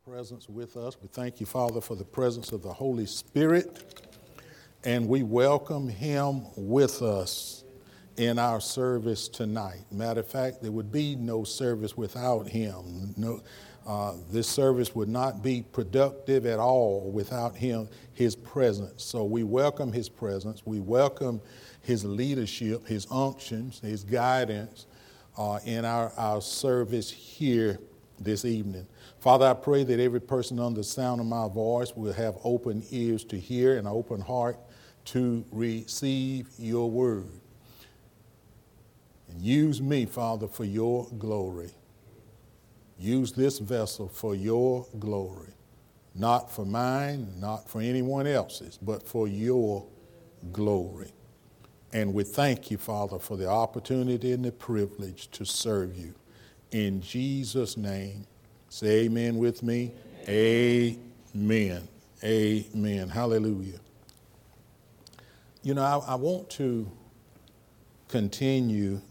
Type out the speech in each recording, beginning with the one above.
presence with us. We thank you, Father, for the presence of the Holy Spirit, and we welcome him with us in our service tonight. Matter of fact, there would be no service without him. This service would not be productive at all without him, his presence. So we welcome his presence. We welcome his leadership, his unctions, his guidance in our service here this evening. Father, I pray that every person under the sound of my voice will have open ears to hear and an open heart to receive your word. And use me, Father, for your glory. Use this vessel for your glory, not for mine, not for anyone else's, but for your glory. And we thank you, Father, for the opportunity and the privilege to serve you. In Jesus' name, say amen with me. Amen. Amen. Hallelujah. You know, I want to continue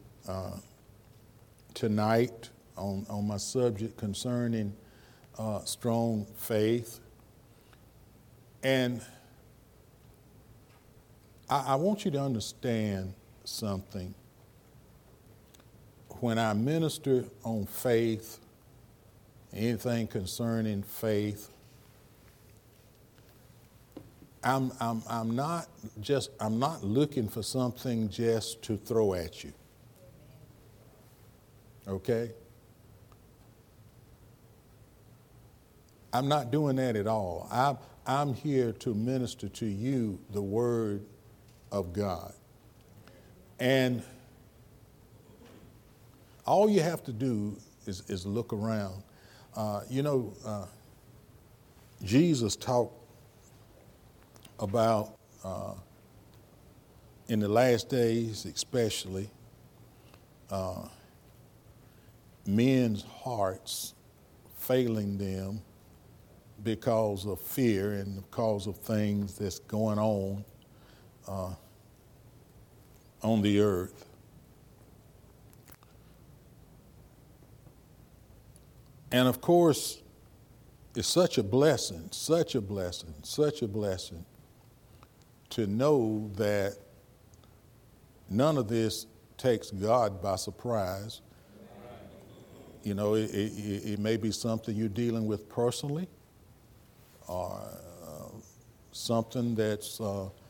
tonight on my subject concerning strong faith. And I want you to understand something. When I minister on faith, anything concerning faith, I'm not looking for something just to throw at you. Okay? I'm not doing that at all. I'm here to minister to you the word of God. And all you have to do is look around. Jesus talked about, in the last days especially, men's hearts failing them because of fear and because of things that's going on the earth. And of course, it's such a blessing to know that none of this takes God by surprise. You know, it may be something you're dealing with personally, or something that's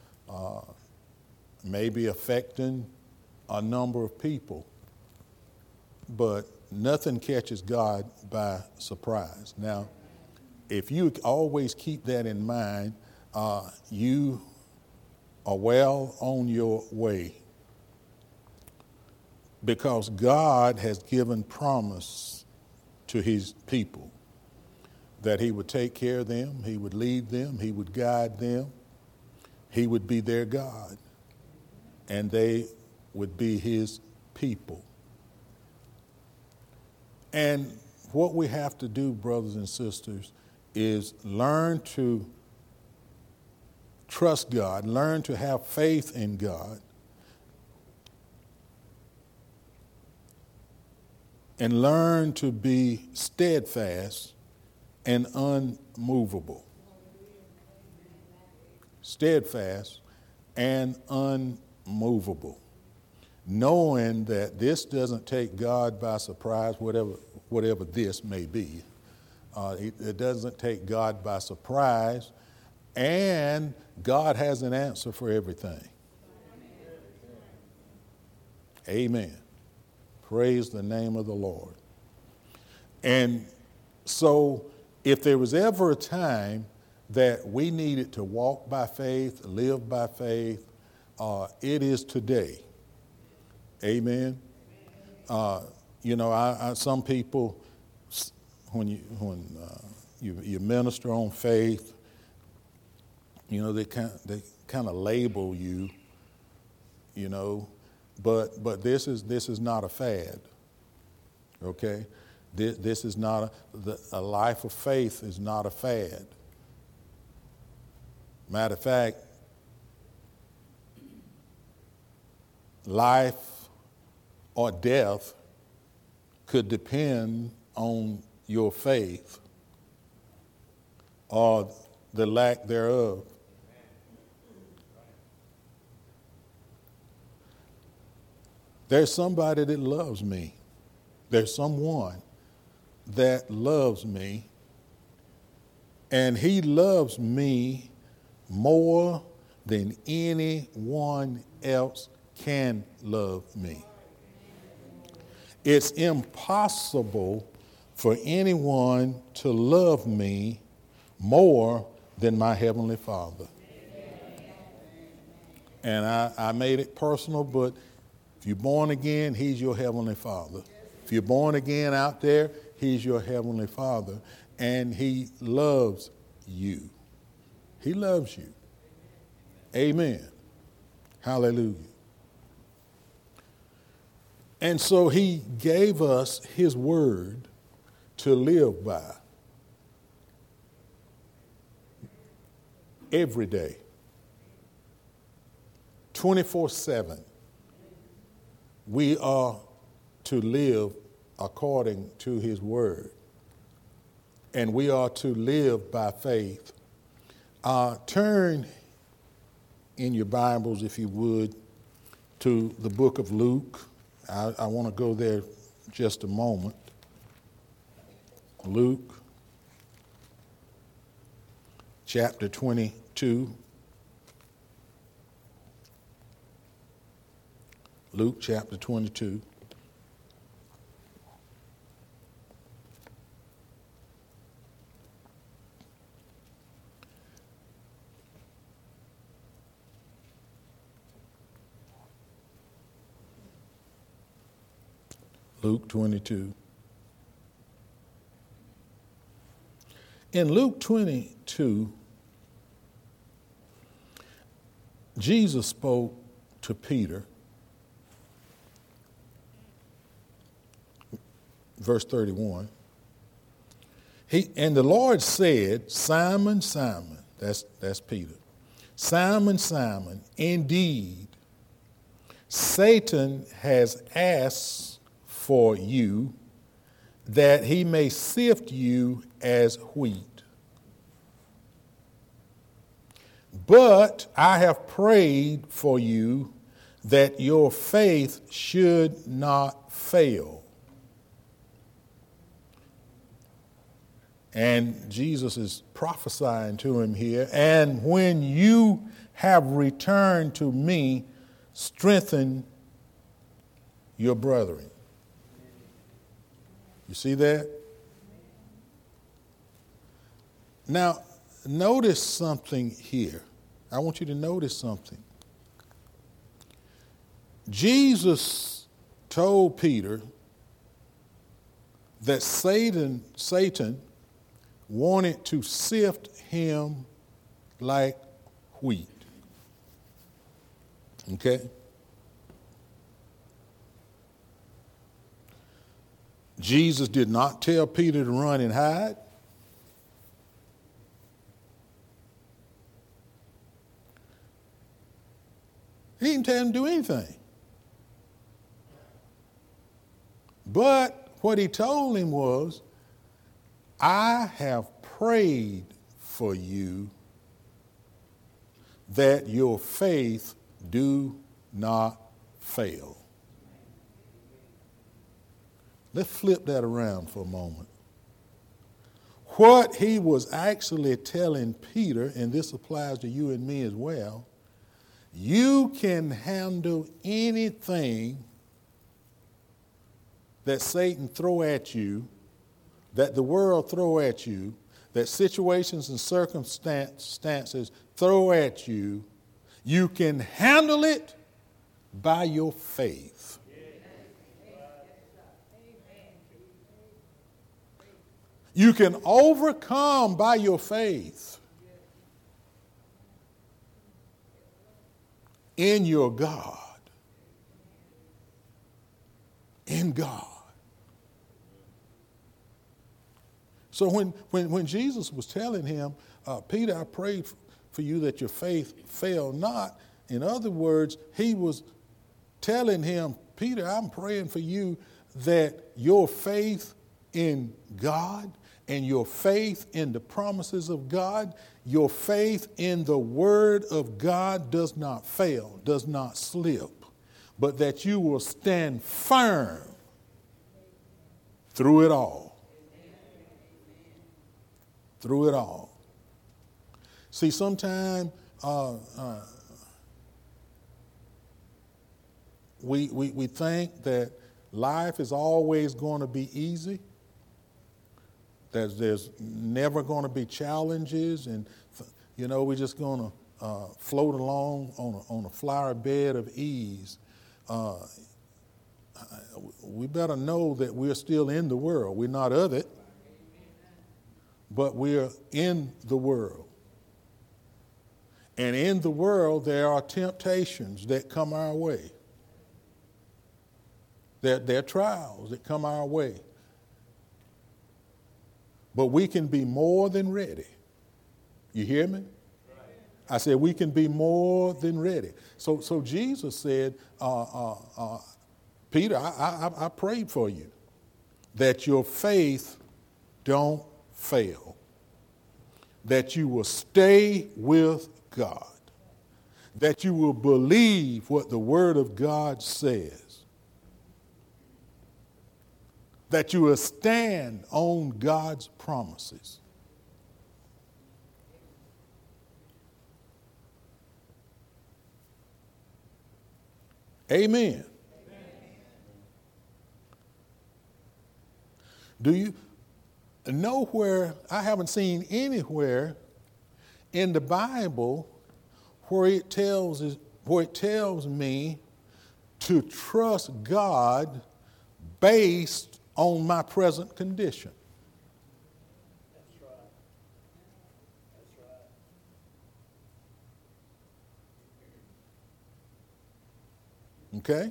maybe affecting a number of people. But nothing catches God by surprise. Now, if you always keep that in mind, you are well on your way, because God has given promise to his people that he would take care of them, he would lead them, he would guide them, he would be their God, and they would be his people. And what we have to do, brothers and sisters, is learn to trust God, learn to have faith in God, and learn to be steadfast and unmovable. Steadfast and unmovable. Knowing that this doesn't take God by surprise, whatever this may be. It doesn't take God by surprise, and God has an answer for everything. Amen. Praise the name of the Lord. And so, if there was ever a time that we needed to walk by faith, live by faith, it is today. Amen. Some people, when you minister on faith, they kind of label you, but this is not a fad. Okay, this is not a life of faith is not a fad. Matter of fact, life or death could depend on your faith. or the lack thereof. There's somebody that loves me. There's someone that loves me, and he loves me more than anyone else can love me. It's impossible for anyone to love me more than my Heavenly Father. And I made it personal, but if you're born again, he's your Heavenly Father. If you're born again out there, he's your Heavenly Father. And he loves you. He loves you. Amen. Hallelujah. And so he gave us his word to live by every day, 24/7. We are to live according to his word, and we are to live by faith. Turn in your Bibles, if you would, to the book of Luke. I want to go there just a moment. Luke chapter 22. Luke chapter 22. Luke 22. In Luke 22, Jesus spoke to Peter. Verse 31. And the Lord said, Simon, Simon, that's Peter. Simon, Simon, indeed, Satan has asked for you that he may sift you as wheat. But I have prayed for you that your faith should not fail. And Jesus is prophesying to him here. And when you have returned to me, strengthen your brethren. You see that? Now, notice something here. I want you to notice something. Jesus told Peter that Satan wanted to sift him like wheat. Okay? Jesus did not tell Peter to run and hide. He didn't tell him to do anything. But what he told him was, I have prayed for you that your faith do not fail. Let's flip that around for a moment. What he was actually telling Peter, and this applies to you and me as well, you can handle anything that Satan throw at you, that the world throw at you, that situations and circumstances throw at you. You can handle it by your faith. You can overcome by your faith in your God. In God. So when Jesus was telling him, Peter, I prayed for you that your faith fail not. In other words, he was telling him, Peter, I'm praying for you that your faith in God and your faith in the promises of God, your faith in the word of God does not fail, does not slip, but that you will stand firm through it all. Through it all. See, sometimes we think that life is always going to be easy, that there's never going to be challenges, and we're just going to float along on a flower bed of ease. We better know that we're still in the world. We're not of it, but we're in the world. And in the world, there are temptations that come our way. There are trials that come our way. But we can be more than ready. You hear me? I said we can be more than ready. So Jesus said, Peter, I prayed for you that your faith don't fail, that you will stay with God, that you will believe what the Word of God says, that you will stand on God's promises. Amen. Do you nowhere, I haven't seen anywhere in the Bible where it tells me to trust God based on my present condition. That's right. That's right. Okay?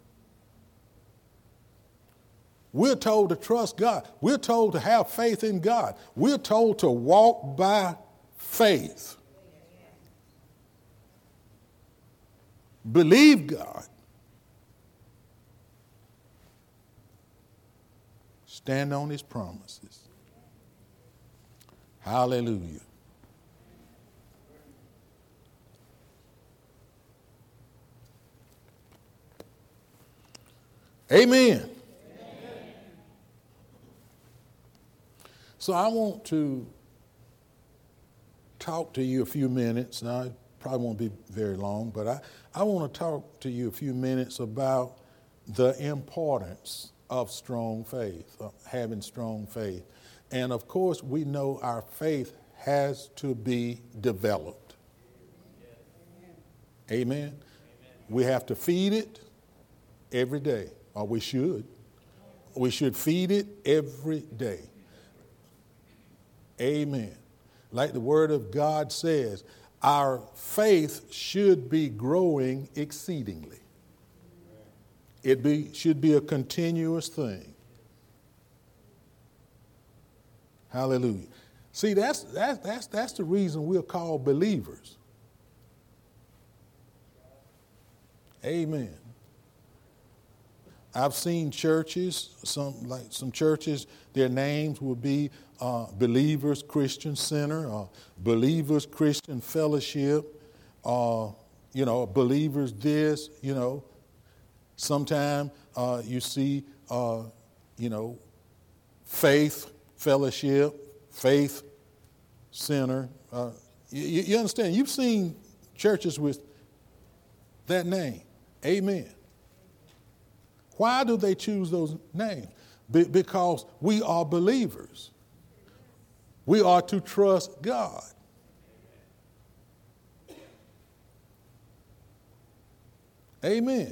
We're told to trust God. We're told to have faith in God. We're told to walk by faith. Believe God. Stand on his promises. Hallelujah. Amen. So I want to talk to you a few minutes. Now, it probably won't be very long, but I want to talk to you a few minutes about the importance of strong faith, of having strong faith. And of course, we know our faith has to be developed. Amen. Amen. We have to feed it every day, or we should. We should feed it every day. Amen. Like the Word of God says, our faith should be growing exceedingly. It should be a continuous thing. Hallelujah. See, that's the reason we're called believers. Amen. I've seen churches, some churches, their names would be Believers Christian Center, or Believers Christian Fellowship, Believers this, Sometimes you see, Faith Fellowship, Faith Center. You understand? You've seen churches with that name. Amen. Why do they choose those names? Because we are believers. We are to trust God. Amen.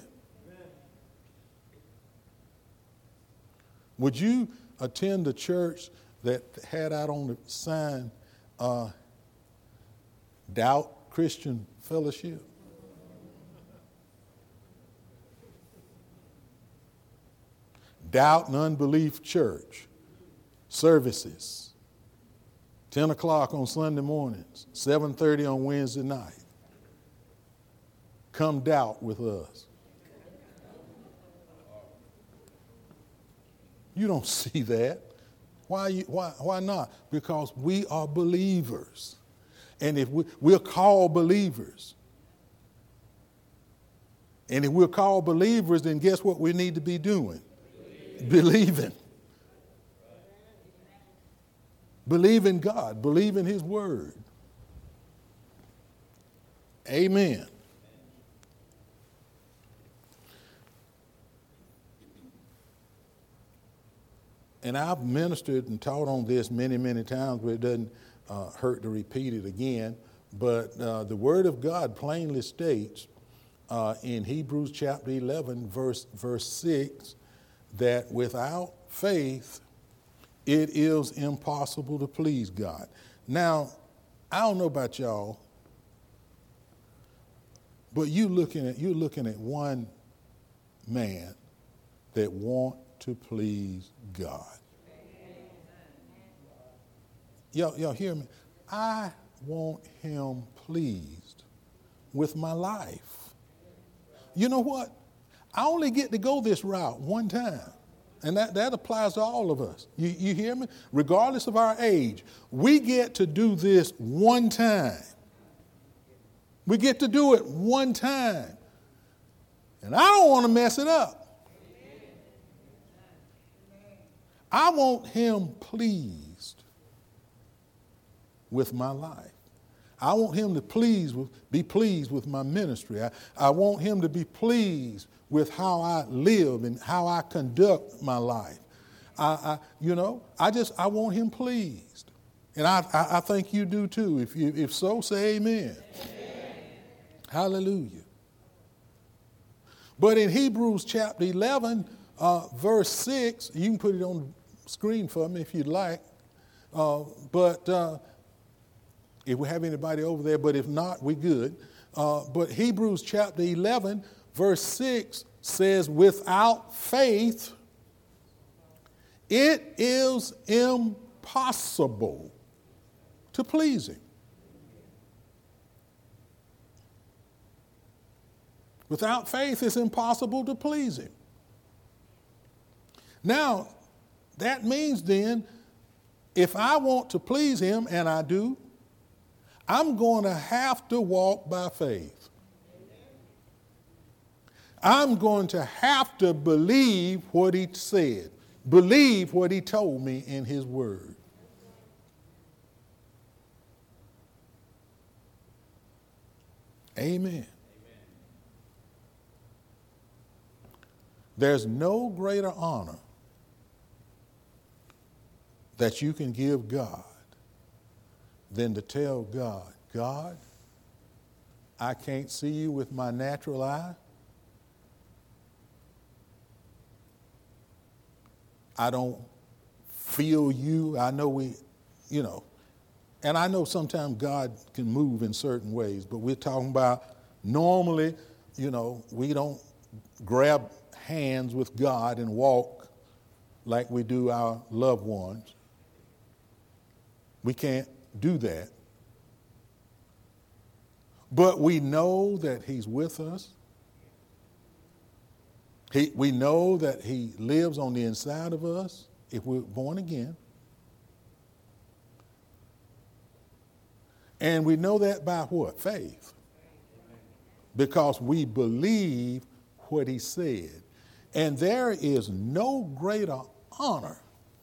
Would you attend a church that had out on the sign, Doubt Christian Fellowship? Doubt and Unbelief Church services, 10 o'clock on Sunday mornings, 7:30 on Wednesday night. Come doubt with us. You don't see that. Why not? Because we are believers. And if we're called believers. And if we're called believers, then guess what we need to be doing? Believing. Believe in God. Believe in his word. Amen. And I've ministered and taught on this many, many times, but it doesn't hurt to repeat it again. But the Word of God plainly states in Hebrews chapter 11, verse 6, that without faith, it is impossible to please God. Now, I don't know about y'all, but you're looking at one man that wants to please God. Y'all hear me? I want him pleased with my life. You know what? I only get to go this route one time. And that applies to all of us. You hear me? Regardless of our age, we get to do this one time. We get to do it one time. And I don't want to mess it up. I want him pleased with my life. I want him to be pleased with my ministry. I want him to be pleased with how I live and how I conduct my life. I want him pleased. And I think you do too. If so, say amen. Hallelujah. But in Hebrews chapter 11, verse 6, you can put it on the screen for me if you'd like. But if we have anybody over there, but if not, we're good. But Hebrews chapter 11, verse 6 says, without faith, it is impossible to please him. Without faith, it's impossible to please him. Now, that means then, if I want to please him, and I do, I'm going to have to walk by faith. I'm going to have to believe what he said, believe what he told me in his word. Amen. There's no greater honor that you can give God than to tell God, God, I can't see you with my natural eye. I don't feel you. I know and I know sometimes God can move in certain ways, but we're talking about normally, we don't grab hands with God and walk like we do our loved ones. We can't do that. But we know that he's with us. We know that he lives on the inside of us if we're born again. And we know that by what? Faith. Because we believe what he said. And there is no greater honor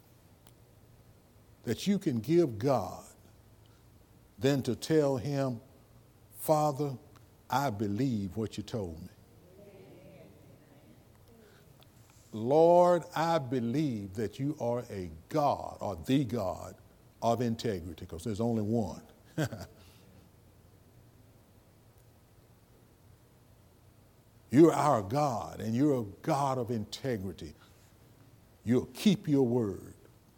that you can give God than to tell him, Father, I believe what you told me. Lord, I believe that you are a God, or the God of integrity, because there's only one. You're our God, and you're a God of integrity. You'll keep your word.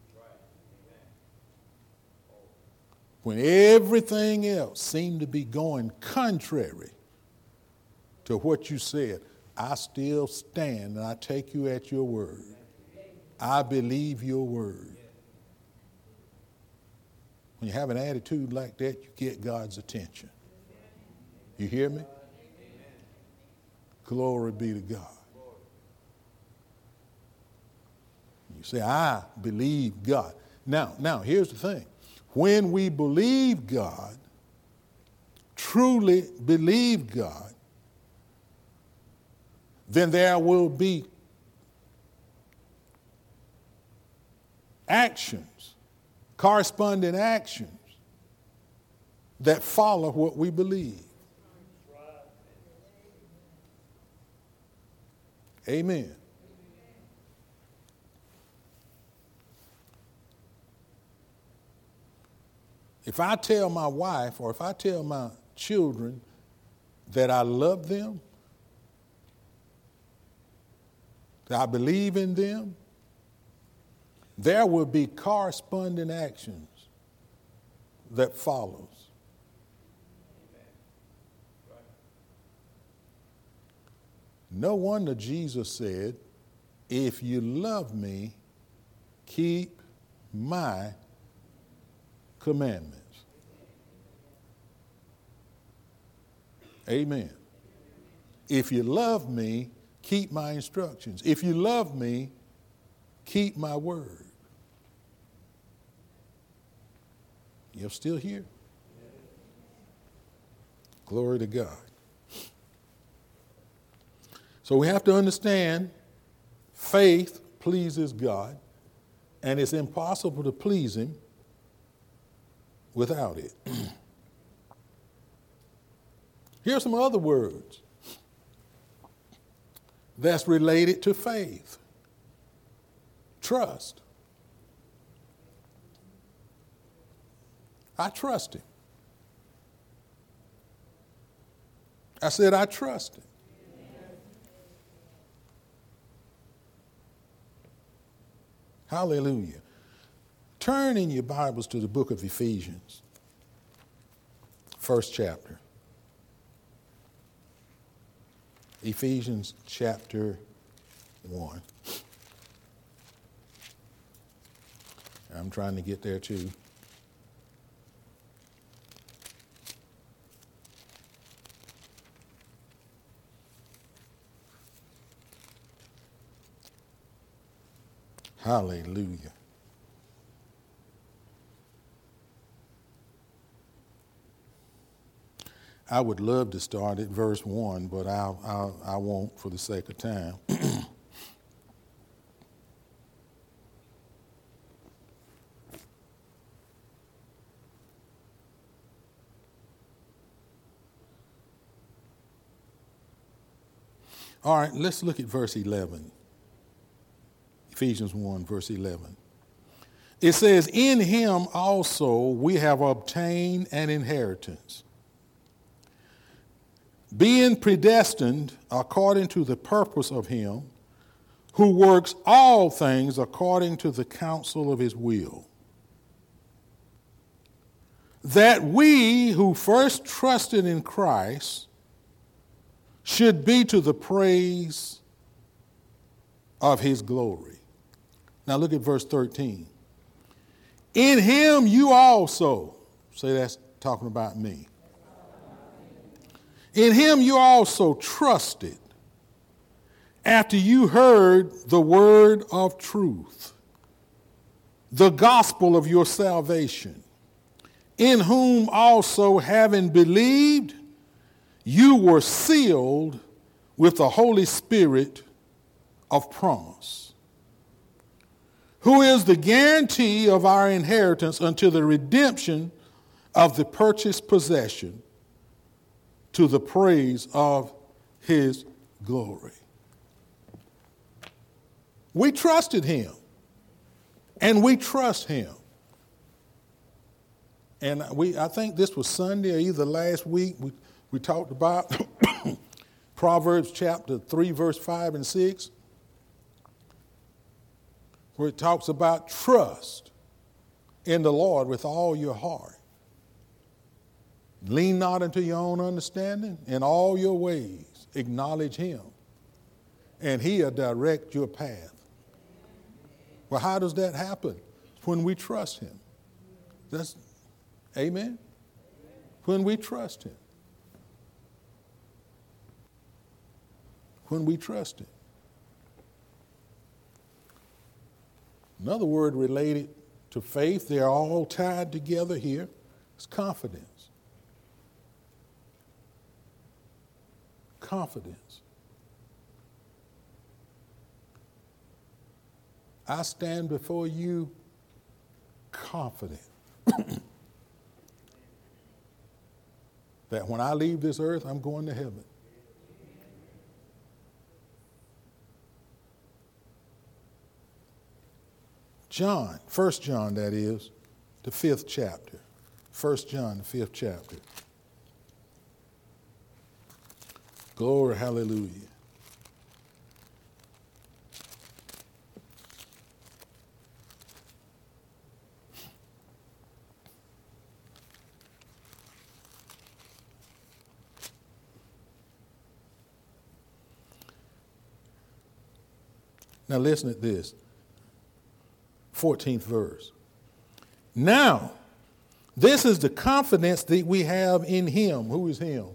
When everything else seemed to be going contrary to what you said, I still stand and I take you at your word. I believe your word. When you have an attitude like that, you get God's attention. You hear me? Glory be to God. You say, I believe God. Now, here's the thing. When we believe God, truly believe God, then there will be actions, corresponding actions that follow what we believe. Amen. If I tell my wife or if I tell my children that I love them, that I believe in them, there will be corresponding actions that follows. No wonder Jesus said, if you love me, keep my commandments. Amen. If you love me, keep my instructions. If you love me, keep my word. You're still here? Glory to God. So we have to understand faith pleases God, and it's impossible to please him without it. Here's some other words that's related to faith. Trust. I trust him. I said I trust him. Hallelujah. Turn in your Bibles to the book of Ephesians, first chapter. Ephesians chapter 1. I'm trying to get there too. Hallelujah. I would love to start at verse 1, but I won't for the sake of time. All right, let's look at verse 11. Ephesians 1, verse 11. It says, in him also we have obtained an inheritance, being predestined according to the purpose of him who works all things according to the counsel of his will, that we who first trusted in Christ should be to the praise of his glory. Now look at verse 13. In him you also, say that's talking about me. In him you also trusted after you heard the word of truth, the gospel of your salvation, in whom also having believed, you were sealed with the Holy Spirit of promise, who is the guarantee of our inheritance until the redemption of the purchased possession, to the praise of his glory. We trusted him, and we trust him. And I think this was Sunday or either last week, we talked about Proverbs chapter 3, verse 5 and 6, where it talks about trust in the Lord with all your heart. Lean not unto your own understanding. In all your ways acknowledge him, and he'll direct your path. Well, how does that happen? When we trust him. That's, amen? When we trust him. When we trust him. Another word related to faith. They're all tied together here. It's confidence. Confidence. I stand before you confident that when I leave this earth, I'm going to heaven. John, 1 John that is, the 5th chapter. 1 John, the 5th chapter. Glory, hallelujah. Now listen to this. 14th verse. Now, this is the confidence that we have in him. Who is him?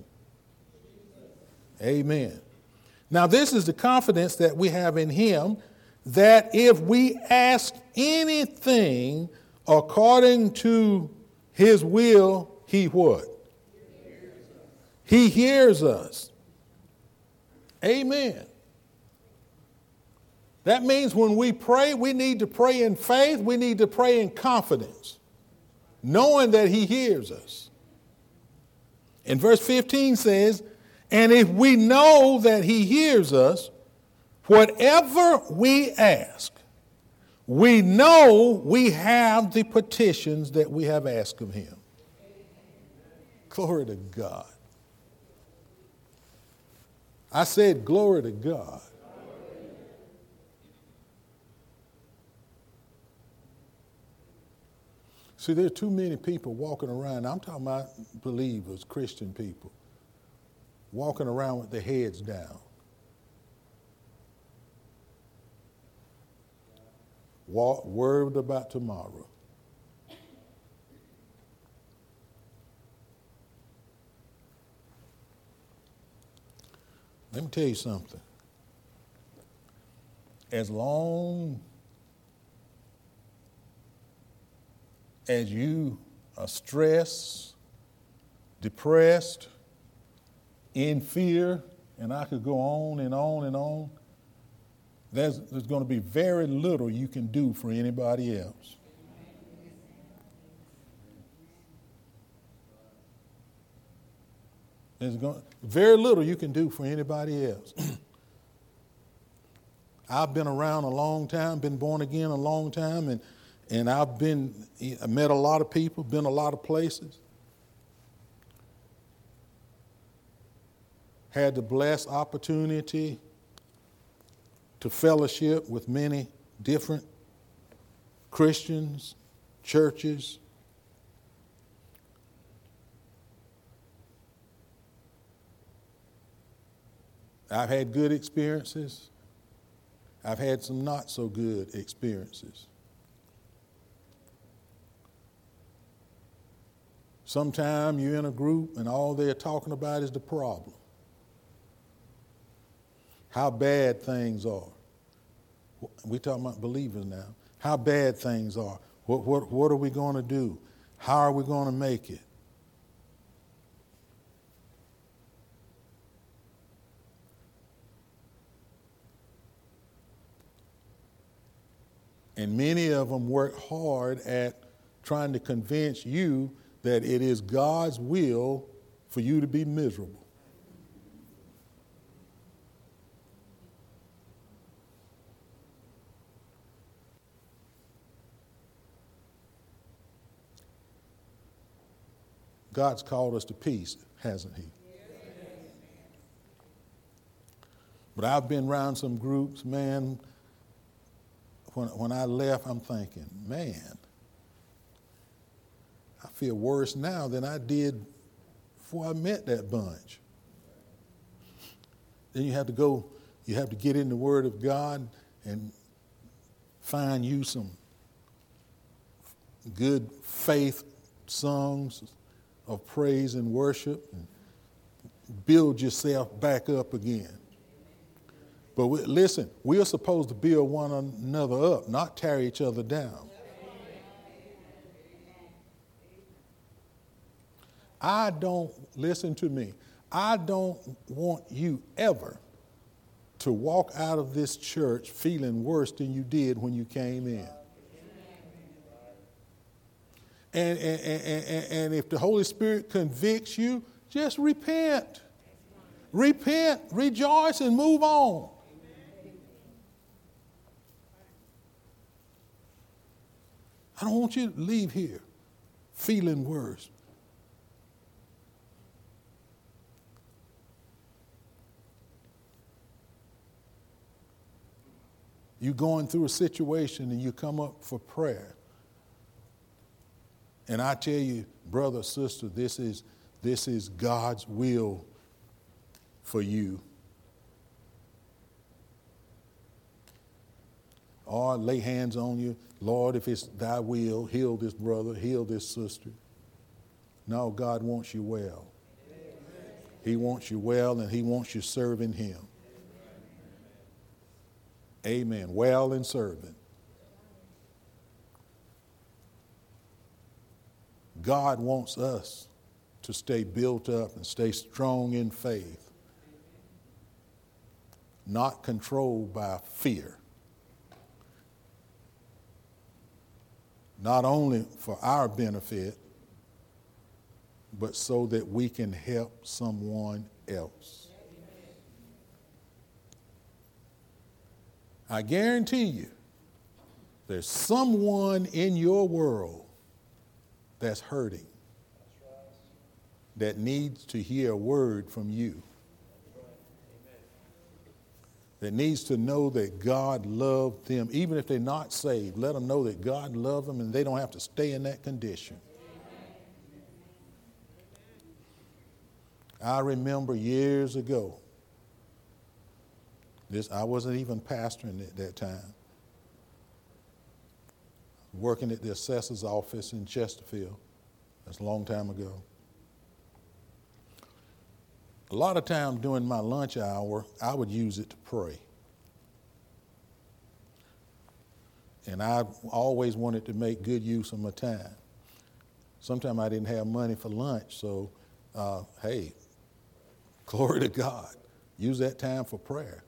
Amen. Now, this is the confidence that we have in him, that if we ask anything according to his will, he what? He hears us. Amen. That means when we pray, we need to pray in faith. We need to pray in confidence, knowing that he hears us. And verse 15 says, and if we know that he hears us, whatever we ask, we know we have the petitions that we have asked of him. Glory to God. I said glory to God. See, there are too many people walking around. I'm talking about believers, Christian people, walking around with their heads down. Worried about tomorrow. Let me tell you something. As long as you are stressed, depressed, in fear, and I could go on and on and on, there's going to be very little you can do for anybody else. Very little you can do for anybody else. I've been around a long time, been born again a long time, and I met a lot of people, been a lot of places. Had the blessed opportunity to fellowship with many different Christians, churches. I've had good experiences. I've had some not so good experiences. Sometimes you're in a group and all they're talking about is the problem. How bad things are. We're talking about believers now. How bad things are. What are we going to do? How are we going to make it? And many of them work hard at trying to convince you that it is God's will for you to be miserable. God's called us to peace, hasn't he? But I've been around some groups, man, when I left, I'm thinking, man, I feel worse now than I did before I met that bunch. Then you have to get in the Word of God and find you some good faith songs of praise and worship and build yourself back up again. But listen, we are supposed to build one another up, not tear each other down. listen to me, I don't want you ever to walk out of this church feeling worse than you did when you came in. And if the Holy Spirit convicts you, just repent. Repent, rejoice, and move on. I don't want you to leave here feeling worse. You're going through a situation and you come up for prayer. And I tell you, brother, sister, this is God's will for you. Or lay hands on you. Lord, if it's thy will, heal this brother, heal this sister. No, God wants you well. He wants you well, and he wants you serving him. Amen. Well and serving. God wants us to stay built up and stay strong in faith, not controlled by fear. Not only for our benefit, but so that we can help someone else. I guarantee you, there's someone in your world that's hurting, that needs to hear a word from you, that needs to know that God loved them. Even if they're not saved, let them know that God loved them and they don't have to stay in that condition. I remember years ago, I wasn't even pastoring at that time, working at the assessor's office in Chesterfield. That's a long time ago. A lot of times during my lunch hour, I would use it to pray. And I always wanted to make good use of my time. Sometimes I didn't have money for lunch, so hey, glory to God. Use that time for prayer.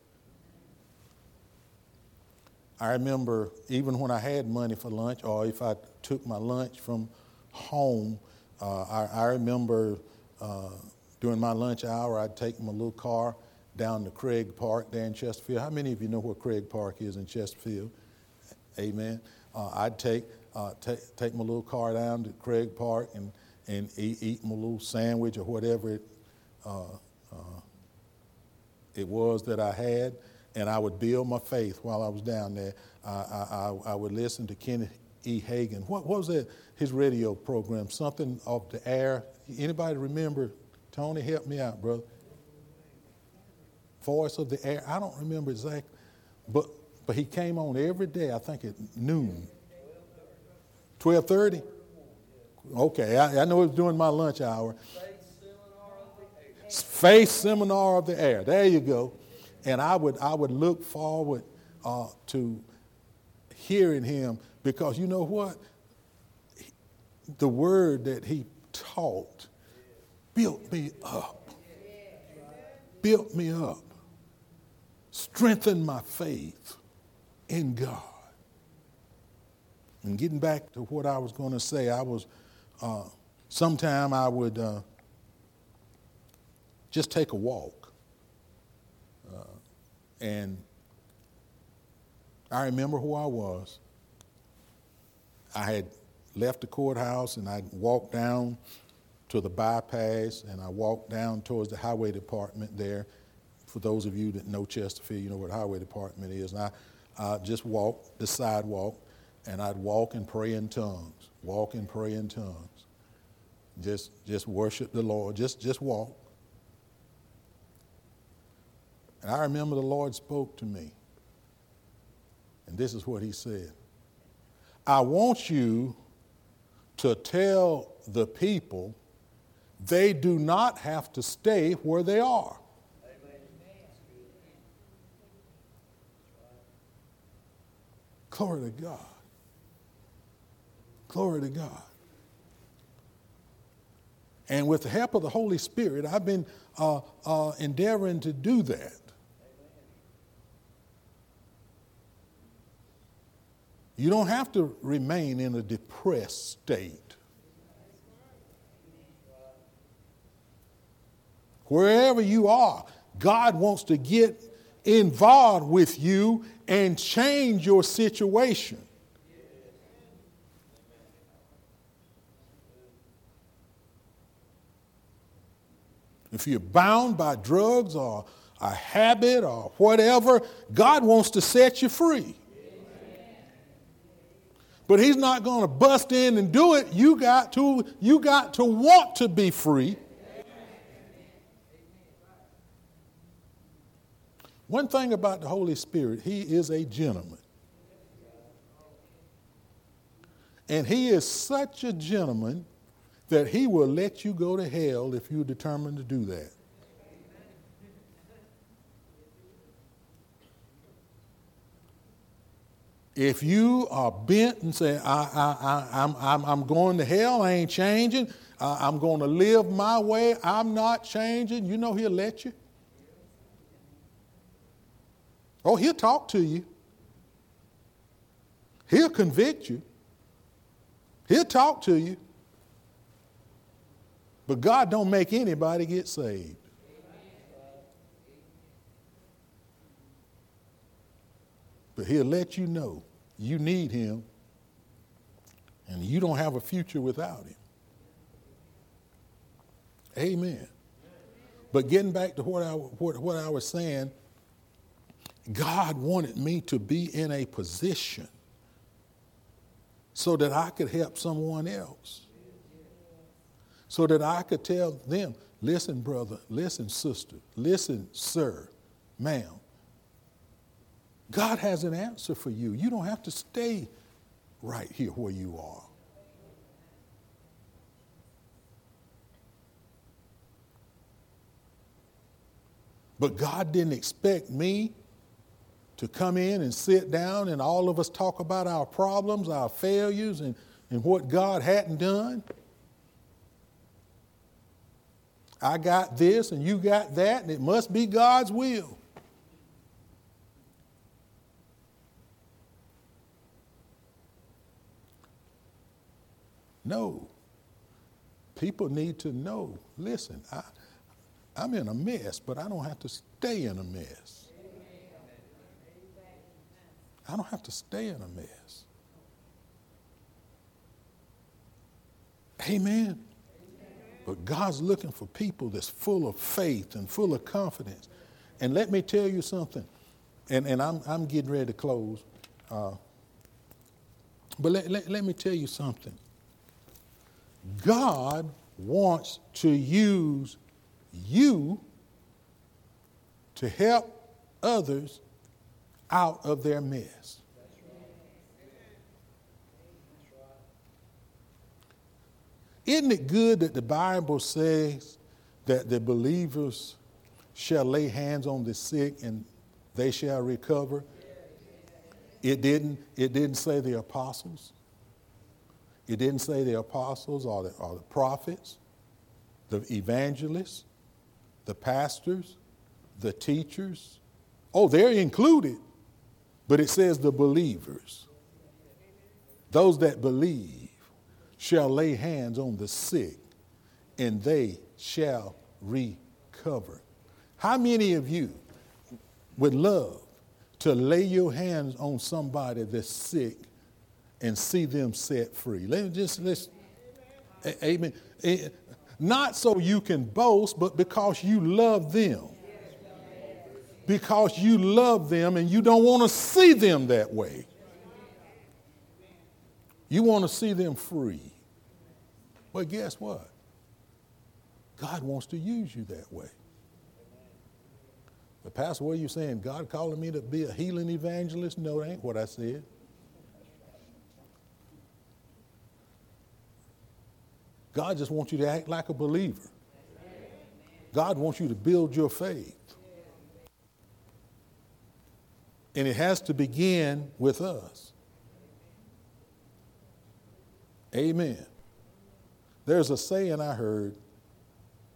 I remember even when I had money for lunch, or if I took my lunch from home, I remember during my lunch hour, I'd take my little car down to Craig Park there in Chesterfield. How many of you know where Craig Park is in Chesterfield? Amen. I'd take my little car down to Craig Park and eat my little sandwich or whatever it was that I had, and I would build my faith while I was down there. I would listen to Kenneth E. Hagin. What was that? His radio program, something of the air. Anybody remember? Tony, help me out, brother. Voice of the Air. I don't remember exactly, but he came on every day. I think at noon. 12:30. Okay, I know it was during my lunch hour. Faith Seminar of the Air. There you go. And I would look forward to hearing him, because you know what? The word that he taught built me up. Built me up. Strengthened my faith in God. And getting back to what I was going to say, sometime I would just take a walk. And I remember who I was. I had left the courthouse and I'd walked down to the bypass, and I walked down towards the highway department there. For those of you that know Chesterfield, you know what the highway department is. And I just walked the sidewalk, and I'd walk and pray in tongues. Walk and pray in tongues. Just worship the Lord. Just walk. And I remember the Lord spoke to me. And this is what he said. I want you to tell the people they do not have to stay where they are. Glory to God. Glory to God. And with the help of the Holy Spirit, I've been endeavoring to do that. You don't have to remain in a depressed state. Wherever you are, God wants to get involved with you and change your situation. If you're bound by drugs or a habit or whatever, God wants to set you free. But he's not going to bust in and do it. You got to want to be free. One thing about the Holy Spirit, he is a gentleman. And he is such a gentleman that he will let you go to hell if you're determined to do that. If you are bent and say, I'm going to hell, I ain't changing, I'm going to live my way, I'm not changing, you know he'll let you. Oh, he'll talk to you. He'll convict you. He'll talk to you. But God don't make anybody get saved. But he'll let you know you need him and you don't have a future without him. Amen. But getting back to what I was saying, God wanted me to be in a position so that I could help someone else. So that I could tell them, listen, brother, listen, sister, listen, sir, ma'am. God has an answer for you. You don't have to stay right here where you are. But God didn't expect me to come in and sit down and all of us talk about our problems, our failures, and what God hadn't done. I got this and you got that, and it must be God's will. No. People need to know, listen, I'm in a mess, but I don't have to stay in a mess. I don't have to stay in a mess. Amen. But God's looking for people that's full of faith and full of confidence. And let me tell you something, and I'm getting ready to close. But let me tell you something. God wants to use you to help others out of their mess. Isn't it good that the Bible says that the believers shall lay hands on the sick and they shall recover? It didn't say the apostles. It didn't say the apostles or the prophets, the evangelists, the pastors, the teachers. Oh, they're included, but it says the believers. Those that believe shall lay hands on the sick and they shall recover. How many of you would love to lay your hands on somebody that's sick and see them set free? Amen. Not so you can boast, but because you love them. Because you love them and you don't want to see them that way. You want to see them free. Well, guess what? God wants to use you that way. But Pastor, what are you saying? God calling me to be a healing evangelist? No, that ain't what I said. God just wants you to act like a believer. God wants you to build your faith. And it has to begin with us. Amen. There's a saying I heard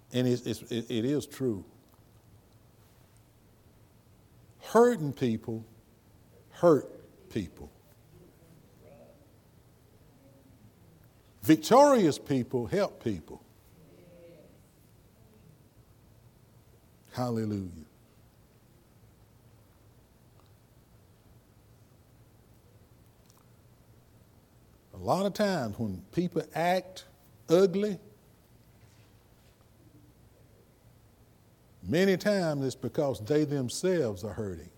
And it is true. Hurting people hurt people. Victorious people help people. Hallelujah. A lot of times when people act ugly, many times it's because they themselves are hurting.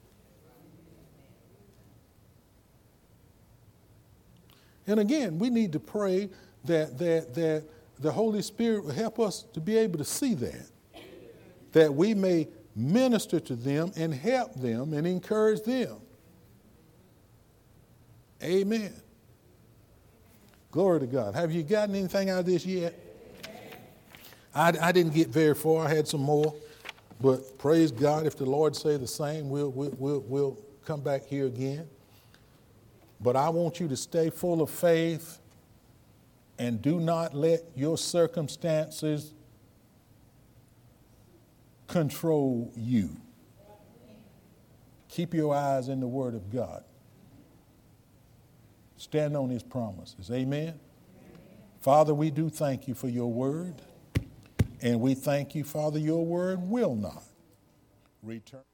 And again, we need to pray that the Holy Spirit will help us to be able to see that we may minister to them and help them and encourage them. Amen. Glory to God. Have you gotten anything out of this yet? I didn't get very far. I had some more. But praise God, if the Lord say the same, we'll come back here again. But I want you to stay full of faith and do not let your circumstances control you. Keep your eyes in the Word of God. Stand on His promises. Amen. Father, we do thank you for your word. And we thank you, Father, your word will not return.